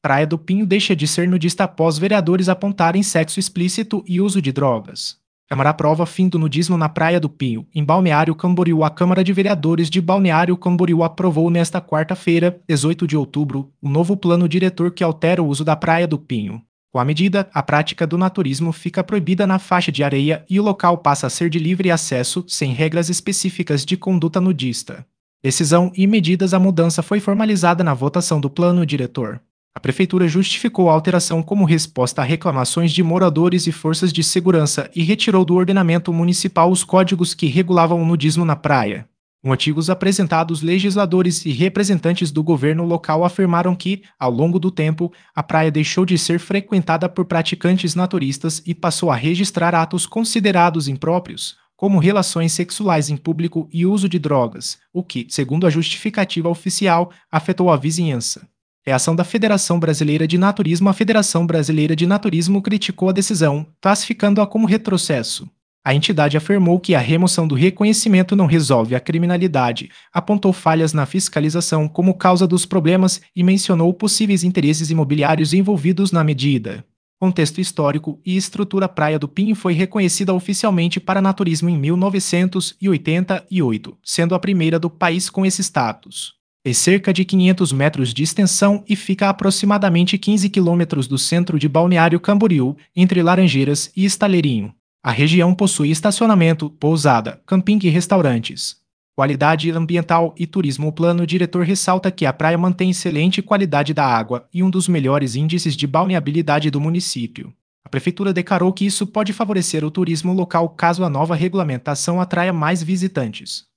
Praia do Pinho deixa de ser nudista após vereadores apontarem sexo explícito e uso de drogas. Câmara aprova fim do nudismo na Praia do Pinho. Em Balneário Camboriú, a Câmara de Vereadores de Balneário Camboriú aprovou nesta quarta-feira, 18 de outubro, um novo plano diretor que altera o uso da Praia do Pinho. Com a medida, a prática do naturismo fica proibida na faixa de areia e o local passa a ser de livre acesso, sem regras específicas de conduta nudista. Decisão e medidas. A mudança foi formalizada na votação do plano diretor. A Prefeitura justificou a alteração como resposta a reclamações de moradores e forças de segurança e retirou do ordenamento municipal os códigos que regulavam o nudismo na praia. Motivos apresentados. Legisladores e representantes do governo local afirmaram que, ao longo do tempo, a praia deixou de ser frequentada por praticantes naturistas e passou a registrar atos considerados impróprios, como relações sexuais em público e uso de drogas, o que, segundo a justificativa oficial, afetou a vizinhança. Reação da Federação Brasileira de Naturismo. A Federação Brasileira de Naturismo criticou a decisão, classificando-a como retrocesso. A entidade afirmou que a remoção do reconhecimento não resolve a criminalidade, apontou falhas na fiscalização como causa dos problemas e mencionou possíveis interesses imobiliários envolvidos na medida. Contexto histórico e estrutura. A Praia do Pinho foi reconhecida oficialmente para naturismo em 1988, sendo a primeira do país com esse status. Tem cerca de 500 metros de extensão e fica a aproximadamente 15 quilômetros do centro de Balneário Camboriú, entre Laranjeiras e Estaleirinho. A região possui estacionamento, pousada, camping e restaurantes. Qualidade ambiental e turismo. O plano diretor ressalta que a praia mantém excelente qualidade da água e um dos melhores índices de balneabilidade do município. A Prefeitura declarou que isso pode favorecer o turismo local caso a nova regulamentação atraia mais visitantes.